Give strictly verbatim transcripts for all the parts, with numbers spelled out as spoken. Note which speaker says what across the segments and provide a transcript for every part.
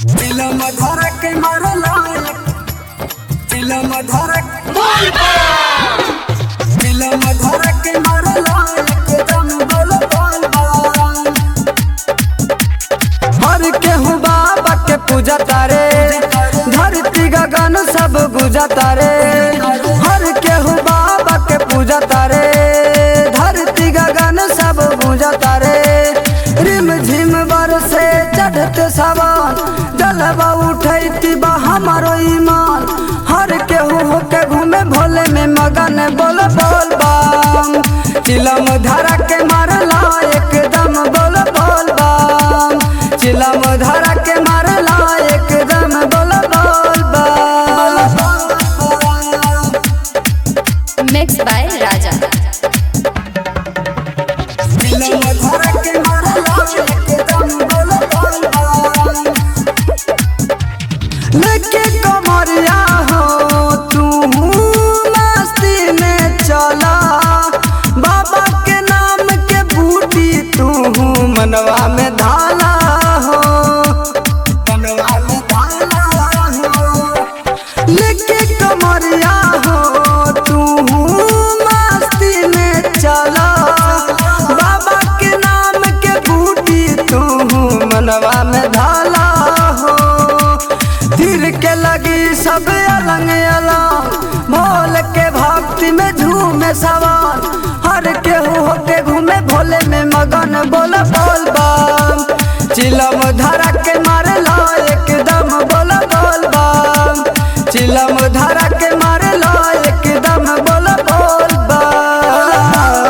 Speaker 1: चिलम धरक मरला चिलम धरक चिलम धरक मरला एकदम बोल बोल हर केहू बाबा के पूजा तारे धरती गगन सब गुजा तारे हर केहू बाबा के पूजा तारे धरती गगन सब गुजा तारे रिम झिम बरसे चढ़त सवान जलवा उठैती बा हमारो ईमान हर केहू होके घूमे भोले में मगन बोल बोल बम चिलम धरा के मारला एकदम बोल बोल बम चिलम धरा के मारला एकदम बोल बोल बम।
Speaker 2: Mixed by Raja.
Speaker 1: चिलम धरा के मारला एकदम बोल बोल बम। लेके कमरिया हो तू मस्ती में चला बाबा के नाम के बूटी तू मनवा में धाला हो मनवा में धाला हो लेके कमरिया हो तू मस्ती में चला बाबा के नाम के बूटी तू मनवा में धाला हो तीर के लगी सब अलंग अलंग भोल के भक्ति में झूमे सवार हर केहू होके घूमे भोले में मगन बोल बोल बम चिलम धरा के मारला एकदम बोल बोल बम चिलम धरा के मारला एकदम बोल बोल बम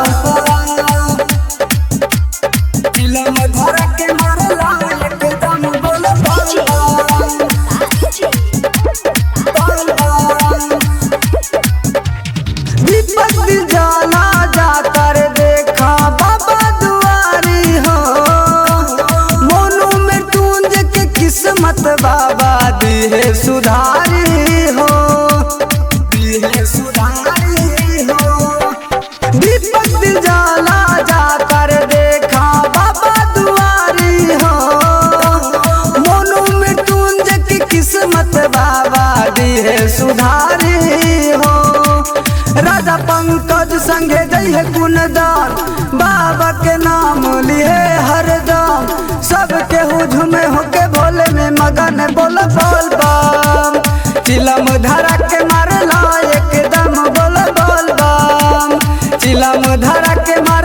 Speaker 1: चिलम धरा के मारला एकदम बोल बोल बम दीपक जाला जाता रे देखा बाबा दुआरी हो मोनू में टूंज के किस्मत बाबा दिहे सुधारी हो दिहे सुधारी हो दीपक जाला जाता रे देखा बाबा दुआरी हो मोनू में टूंज की किस्मत बाबा दिहे सुधारी हो राजा पंकज संगे जइहे गुणदान बाबा के नाम लिए हरदम सब केहू झूमे होके भोले में मगन बोल बोल बम चिलम धरा के मारला एकदम बोल बोल बम चिलम धरा के मार